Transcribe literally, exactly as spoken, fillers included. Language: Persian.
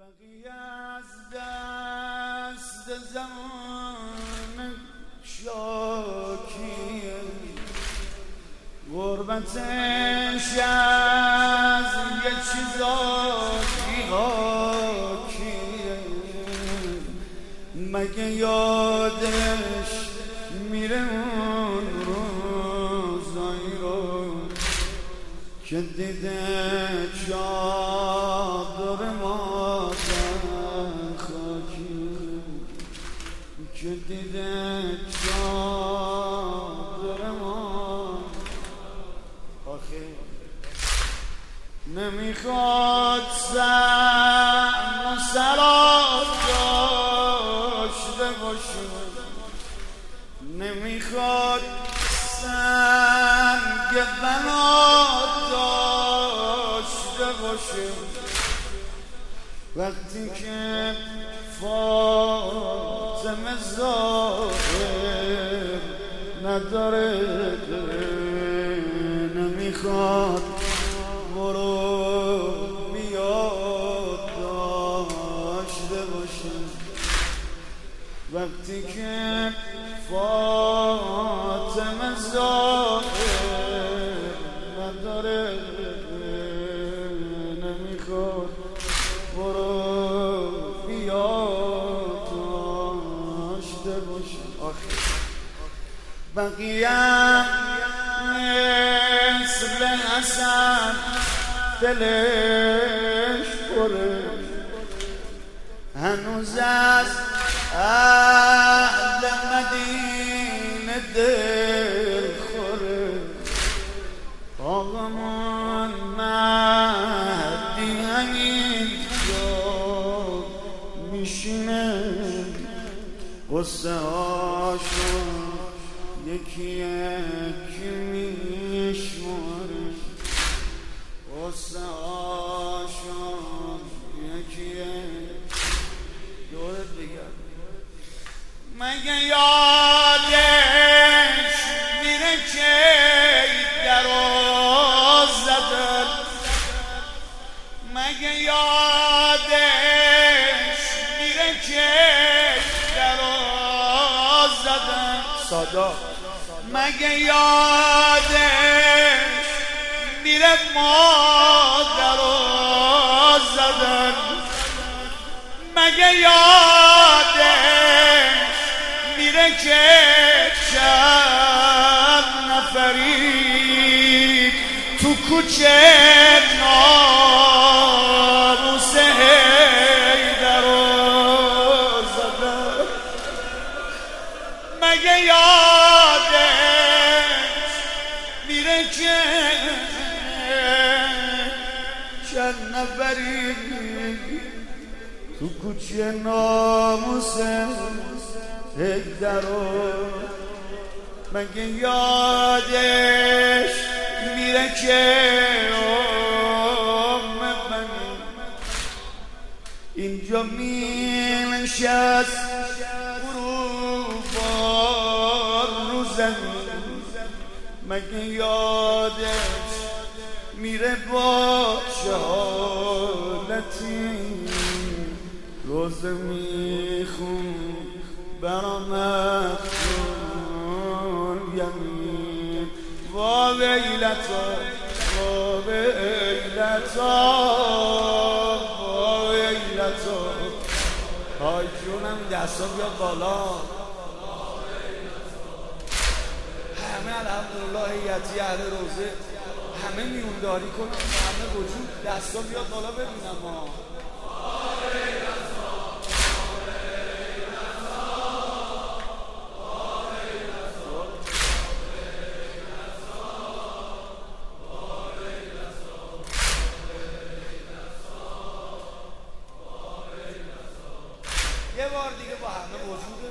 بقیه از دست زمان شاکیه، غربتش از یه چیزایی حاکیه. مگه یادش میره اون روزایی رو که دیده چادر مادر خاکی، که دیده چادر مادر آخه نمیخواد سن و سراب داشته باشه، نمیخواد سنگ بنا داشته باشه. وقتی که فاطمه ظاهر نداره، نمیخواد برو بیاد داشته باشه. وقتی که فاطمه ظاهر نداره، نمیخواد برو بیاد داشته باشه. آخه بقیه مثل حسن دلش پره، هنوز از اهل مدینه دل خوره. آقامون مهدی همینجا میشینه، قصه هاشو یکی یکی میشماره، قصه هاشو یکی یکی دورت بگرد. مگه یادش میره که دراز زدن، مگه یادش میره که دراز زدن سادا، مگه یادش میره ما دراز زدن، مگه یادش میره که چند نفری تو کوچه ناموس حیدر رو زدن، مگه یادش میره که چند نفری تو کوچه ناموس حیدر رو، مگه یادش میره که ام بنی اینجا مینشست غروبار رو زمین، مگه یادش میره با شهادتی روزه میخون برامت کن یمین. وا ویلتا وا ویلتا وا ویلتا. های جونم دستا بیاد بالا. همه الحمدلله هیئتی اهل روزه همه میونداری کنن، همه وجود دستا بیاد بالا ببینم ما. یه بار دیگه با همه وجود